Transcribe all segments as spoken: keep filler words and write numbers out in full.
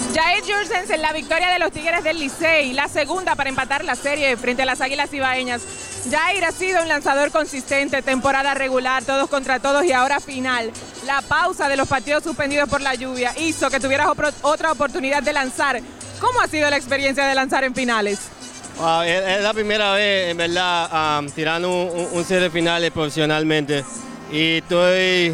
Jair Jursens en la victoria de los Tigres del Licey, la segunda para empatar la serie frente a las Águilas Ibaeñas. Jair ha sido un lanzador consistente, temporada regular, todos contra todos y ahora final. La pausa de los partidos suspendidos por la lluvia hizo que tuvieras otra oportunidad de lanzar. ¿Cómo ha sido la experiencia de lanzar en finales? Wow, es, es la primera vez, en verdad, um, tirando un, un, un serie de finales profesionalmente. Y estoy...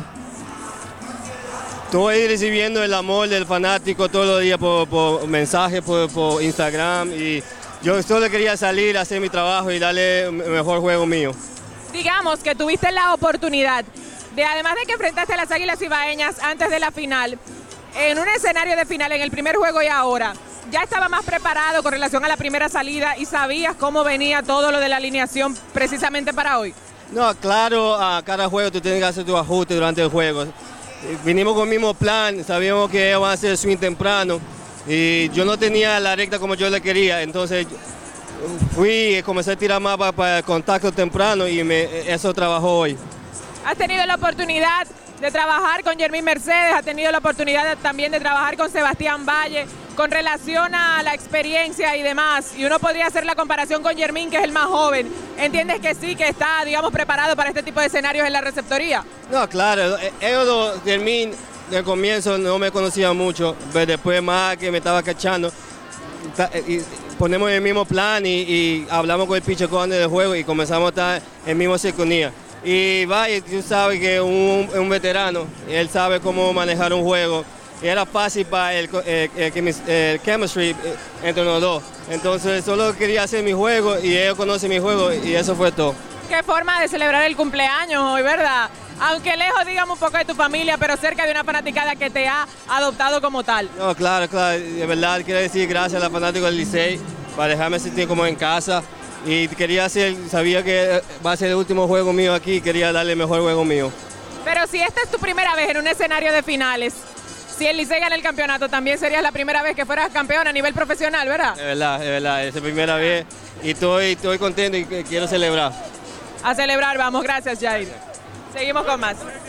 Estoy recibiendo el amor del fanático todos los días por, por mensajes, por, por Instagram, y yo solo quería salir, hacer mi trabajo y darle el mejor juego mío. Digamos que tuviste la oportunidad de, además de que enfrentaste a las Águilas Ibaeñas antes de la final, en un escenario de final, en el primer juego y ahora, ya estaba más preparado con relación a la primera salida y sabías cómo venía todo lo de la alineación precisamente para hoy. No, claro, a cada juego tú tienes que hacer tu ajuste durante el juego. Vinimos con el mismo plan, sabíamos que iban a hacer swing temprano y yo no tenía la recta como yo le quería, entonces fui, comencé a tirar más para, para el contacto temprano y me, eso trabajó hoy. Has tenido la oportunidad de trabajar con Yermín Mercedes, has tenido la oportunidad también de trabajar con Sebastián Valle, con relación a la experiencia y demás, y uno podría hacer la comparación con Yermín, que es el más joven. ¿Entiendes que sí, que está, digamos, preparado para este tipo de escenarios en la receptoría? No, claro, ellos, Yermín, del comienzo no me conocía mucho, pero después más que me estaba cachando, y ponemos el mismo plan y, y hablamos con el pitcher coach del juego y comenzamos a estar en misma sintonía. Y Valle, tú sabes que es un, un veterano, él sabe cómo manejar un juego. Era fácil para el, el, el, el chemistry entre los dos. Entonces solo quería hacer mi juego y ellos conocen mi juego y eso fue todo. Qué forma de celebrar el cumpleaños hoy, ¿verdad? Aunque lejos, digamos, un poco de tu familia, pero cerca de una fanaticada que te ha adoptado como tal. No, claro, claro. De verdad quiero decir gracias a los fanáticos del Licey para dejarme sentir como en casa. Y quería hacer, sabía que va a ser el último juego mío aquí, quería darle el mejor juego mío. Pero si esta es tu primera vez en un escenario de finales, si el Licey gana el campeonato, también serías la primera vez que fueras campeón a nivel profesional, ¿verdad? Es verdad, es verdad, es la primera vez y estoy, estoy contento y quiero celebrar. A celebrar, vamos, gracias Jair. Seguimos con más.